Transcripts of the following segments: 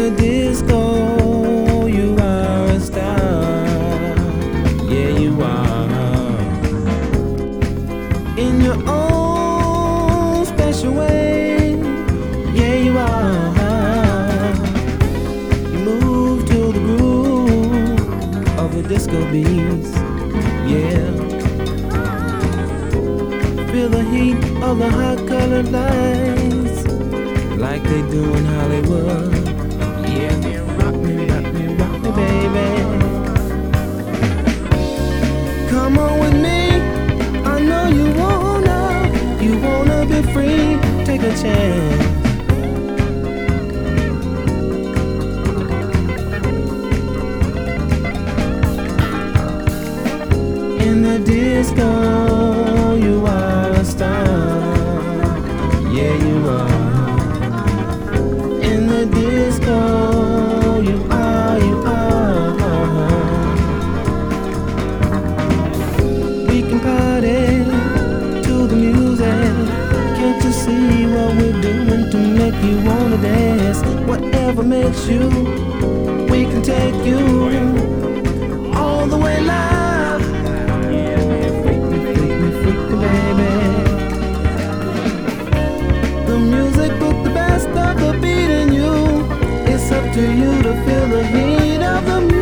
the disco, you are a star. Yeah, you are. In your own special way. Yeah, you are. You move to the groove of the disco beats. Yeah. Feel the heat of the hot colored lights, like they do in Hollywood. Yeah, rock me, baby. Come on with me. I know you wanna be free. Take a chance. In the disco, you are a star. Yeah, you are. In the disco, you are, you are. We can party to the music. Can't you see what we're doing to make you wanna dance? Whatever makes you, we can take you all the way live. Baby, the music put the best of the beat in you. It's up to you to feel the heat of the music.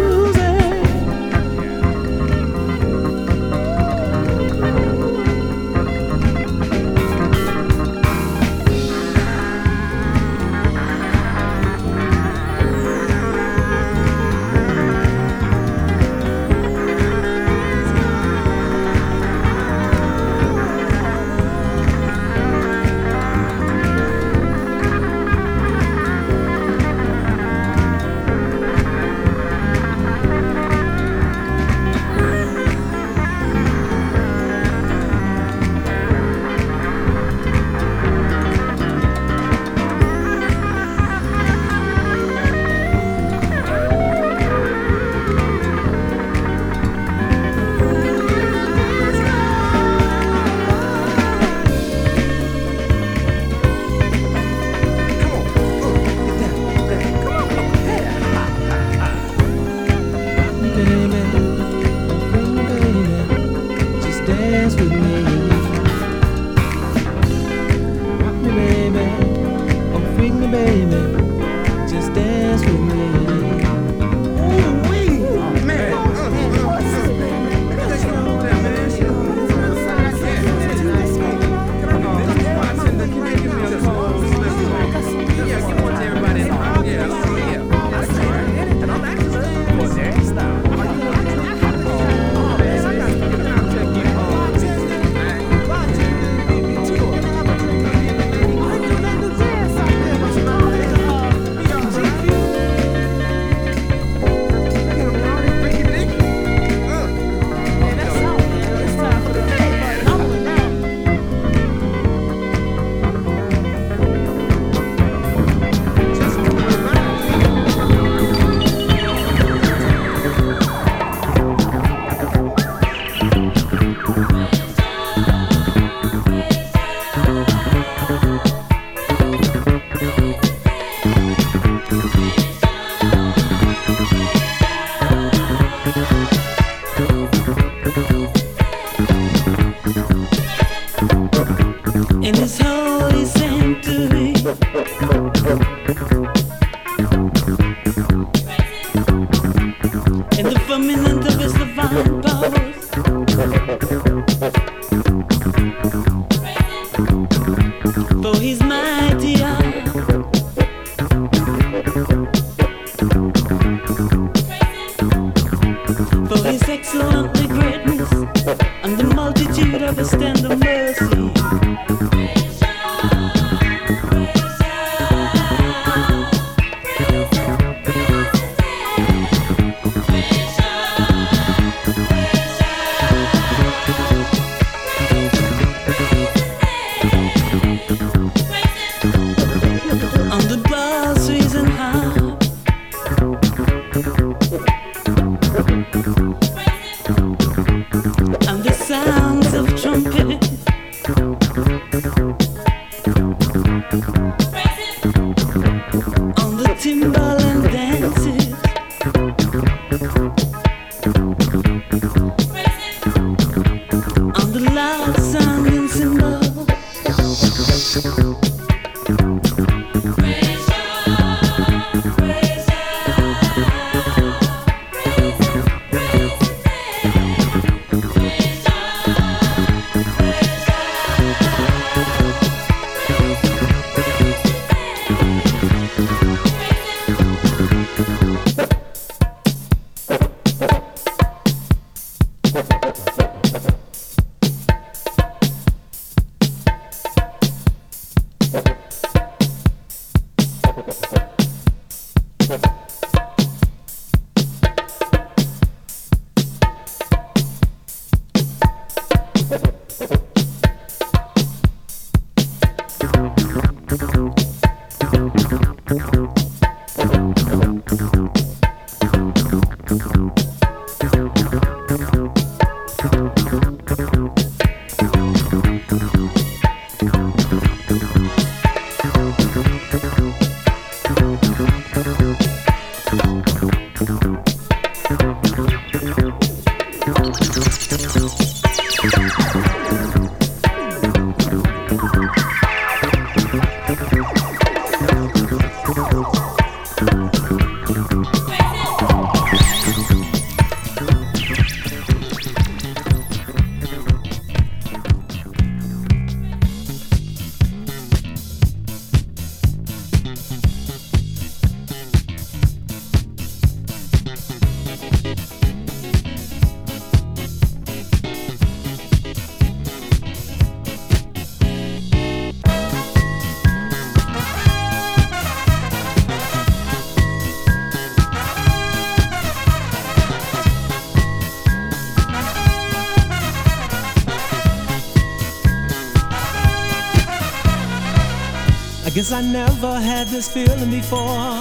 Guess I never had this feeling before.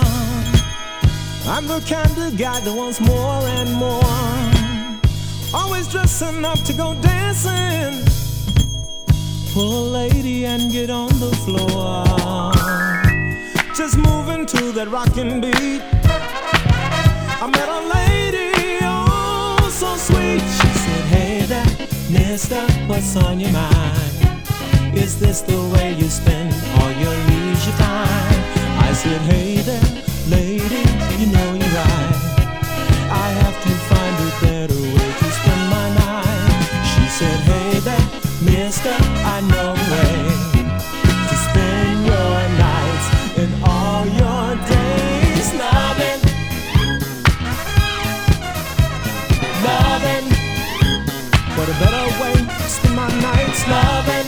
I'm the kind of guy that wants more and more. Always dressing up to go dancing. Pull a lady and get on the floor. Just moving to that rockin' beat. I met a lady, oh so sweet. She said, hey there, mister, what's on your mind? Is this the way you spend all your leisure time? I said, hey there, lady, you know you're right. I have to find a better way to spend my night. She said, hey there, mister, I know a way to spend your nights and all your days. Loving, loving. What a better way to spend my nights. Loving,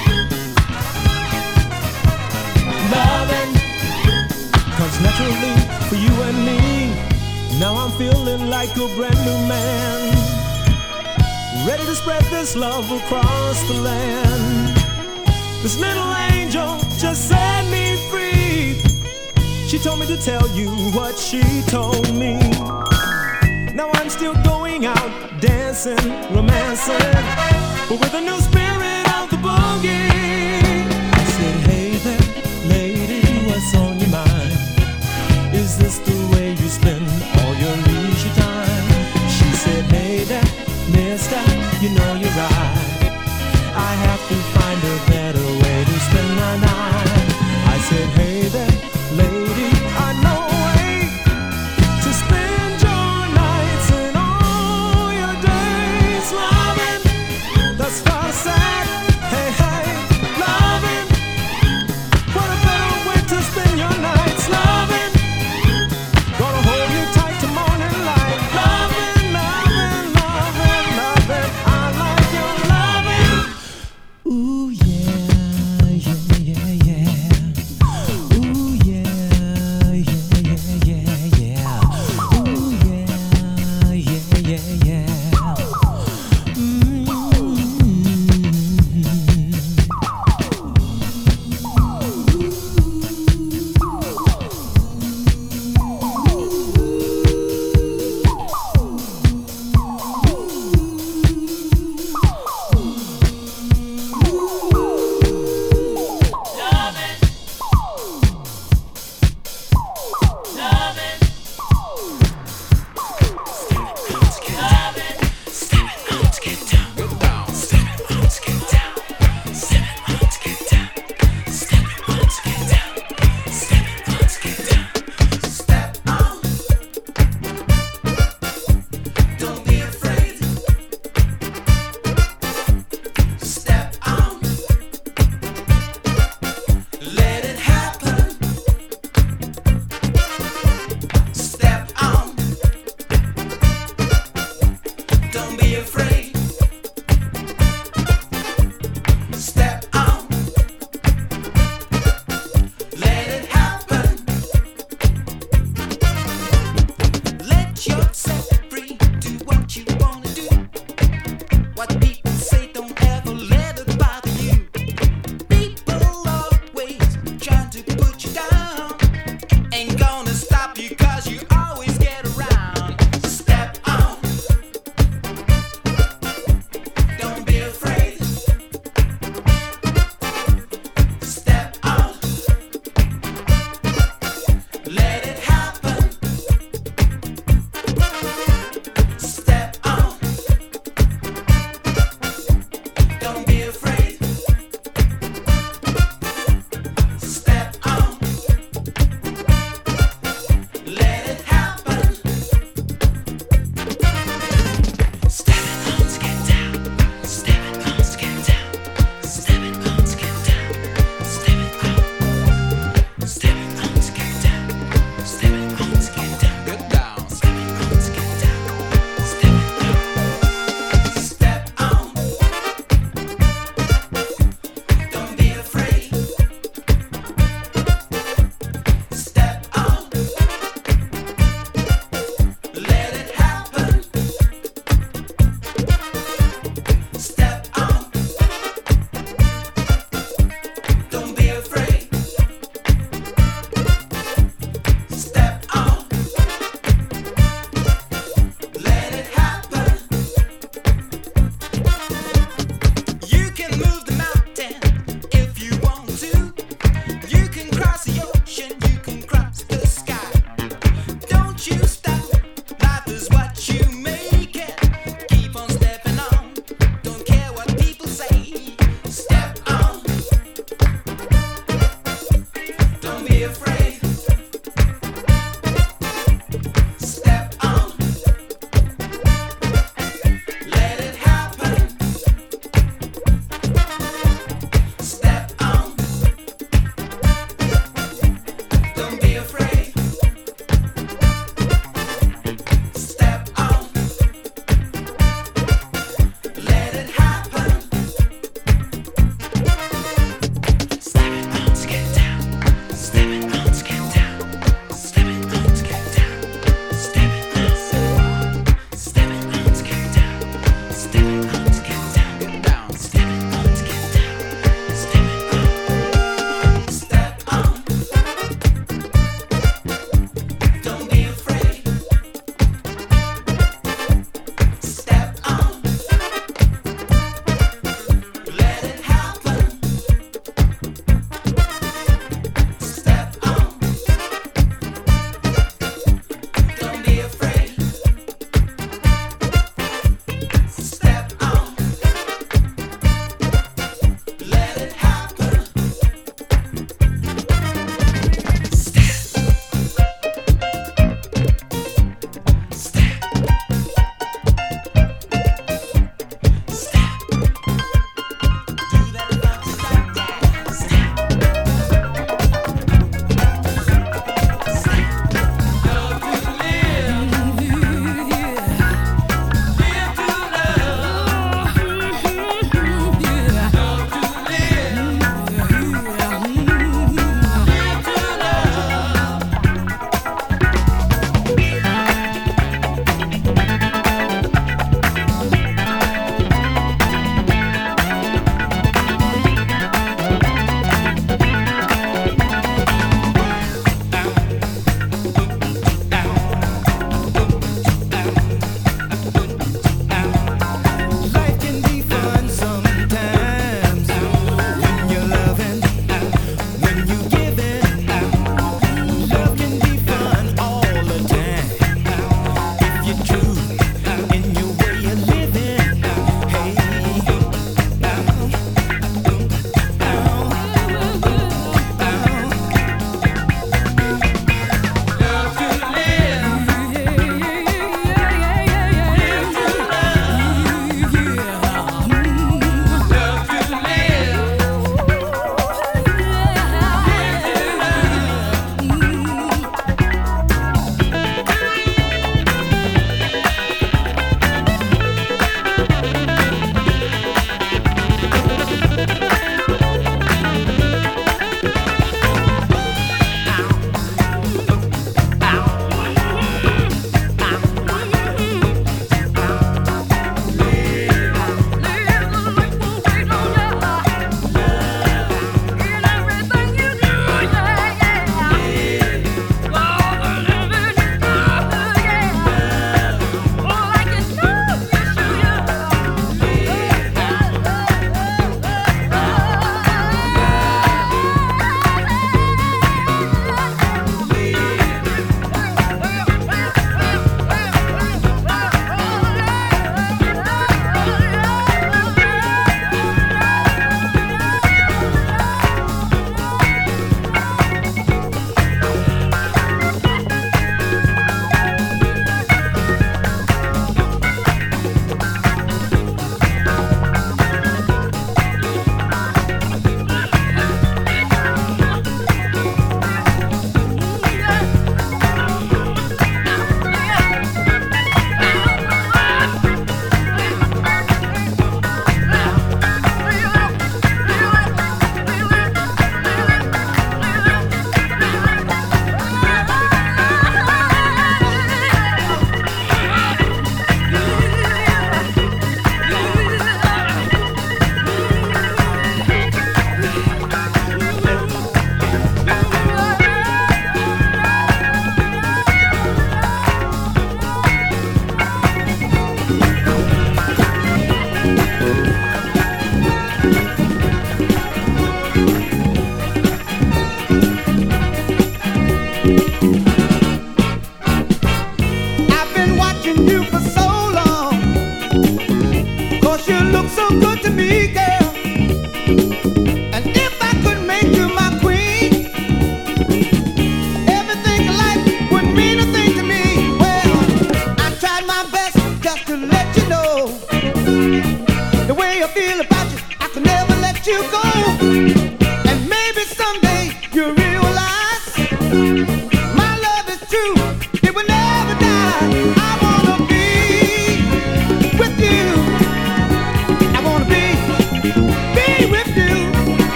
loving, comes naturally for you and me. Now I'm feeling like a brand new man, ready to spread this love across the land. This little angel just set me free. She told me to tell you what she told me. Now I'm still going out, dancing, romancing, but with a new spirit of the boogie. I said, hey there, lady, what's on your mind? Is this the way you spend all your leisure time? She said, hey there, mister, you know you're right. I have to find a better way to spend my night. I said, hey there, lady, I know a way to spend your nights and all your days. Loving, that's what I said. Hey, hey.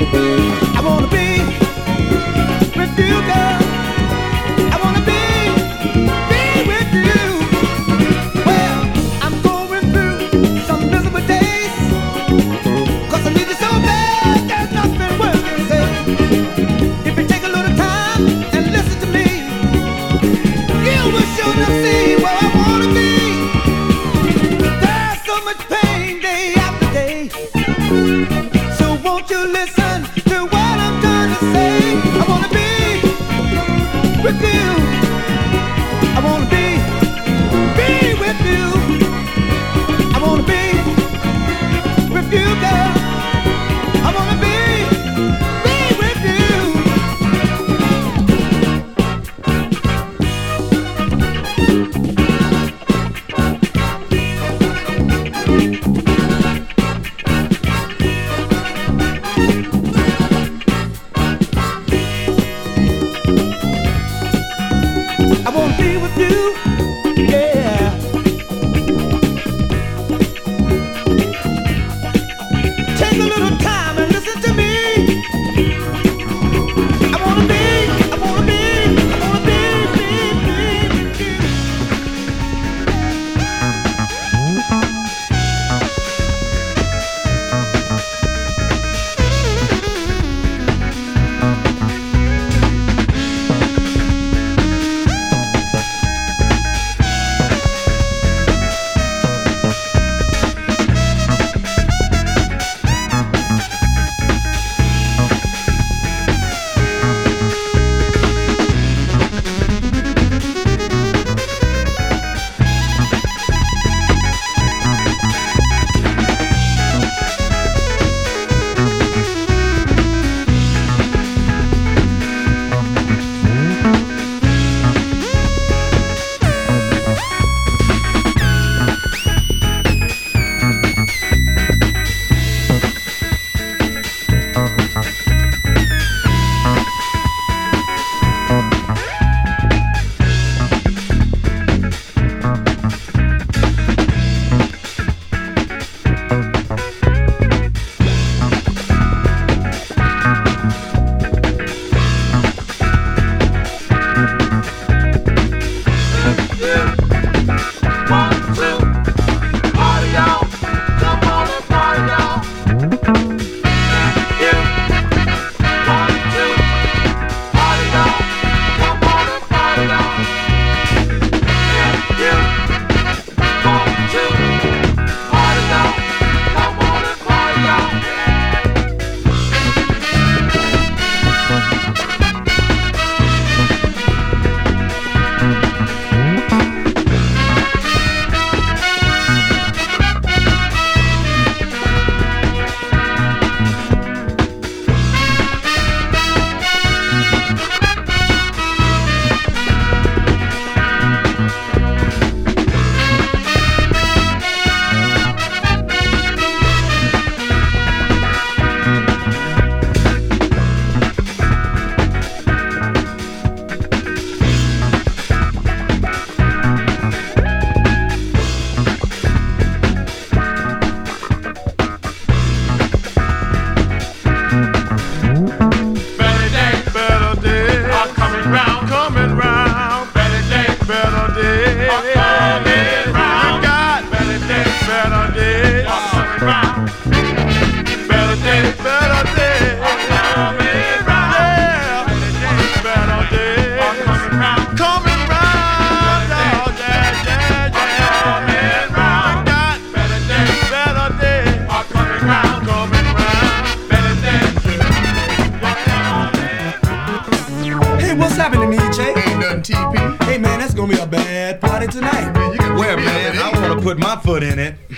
Put my foot in it.